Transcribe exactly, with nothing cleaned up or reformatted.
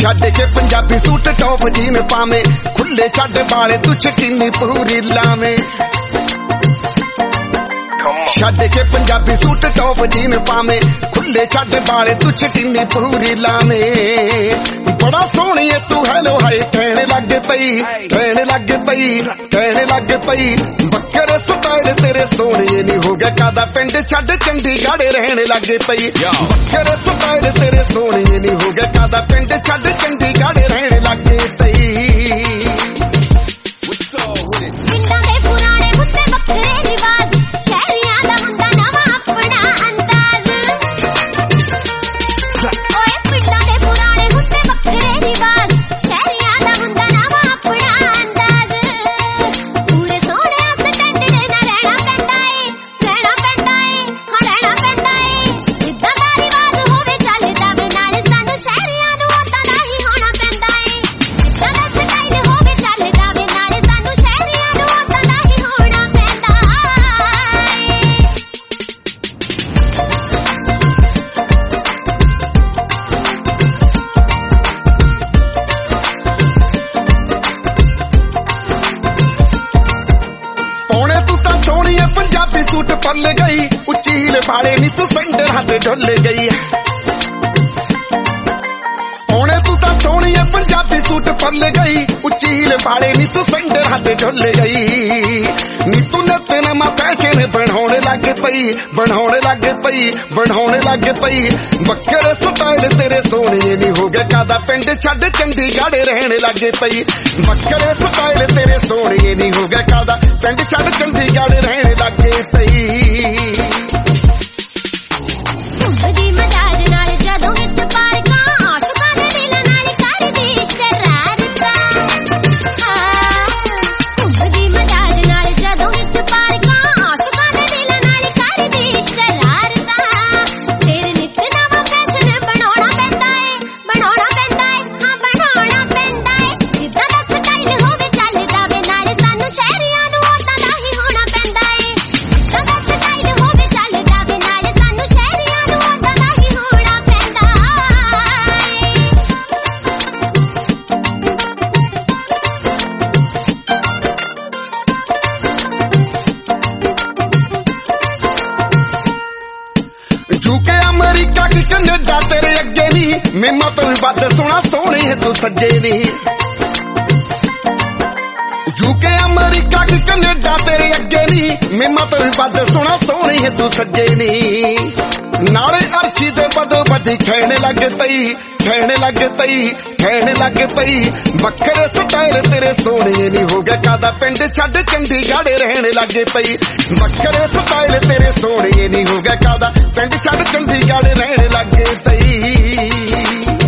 छड्ड के Punjabi suit top gene पावे खुले छड्ड बाले तू शकीनी पूरी लावे छड्ड के पंजाबी सूट टॉप जीन पावे खुले छड्ड बाले तू शकीनी पूरी लावे बड़ा सोहनी तू हैलो हाय कहने लग पई कहने लग पई कहने लग पई बक्कर स्टाइल तेरे सोहने नहीं हो गया कादा पिंड छड्ड चंडीगढ़ रहने लग पई बक्कर स्टाइल तेरे सोहने नहीं हो गया कादा पिंड छड्ड चंडीगढ़ रहने लग पई पंजाबी सूट पल गई उच्ची हील वाले नी तू सेंटर हाथ ढुल गई ओने तू ता सोहनी है पंजाबी सूट पल गई उच्ची हील वाले नी तू सेंटर हाथ ढुल गई नी तू नते नमा फैशन बनाने लग पई बनाने लग पई बनाने लग पई बक्कर स्टाइल तेरे सोहने नहीं हो गया कादा पिंड छड्ड चंडीगढ़ रहने लग पई बक्कर स्टाइल तेरे सोहने नहीं हो गया कादा पिंड छड्ड चंडीगढ़ रहने लग पई झुके अमेरिका की कनेडा तेरे अगे नहीं मेमा तो भी बात सुना सोहनी है तू सज्जे नहीं झुके अमेरिका की कनेडा तेरे अगे नहीं मेमा तो भी बात सुना सोहनी है तू सज्जे नहीं नाले अर्शी दे बदो बदी खेने लग पई खेने लग पई खेने लग पई बक्कर स्टाइल तेरे सोहने नहीं हो गया कादा पिंड छड्ड चंडीगढ़ रहने लग पई बक्कर स्टाइल तेरे सोहने नहीं हो गया कादा पिंड छड्ड चंडीगढ़ रहने लग पई।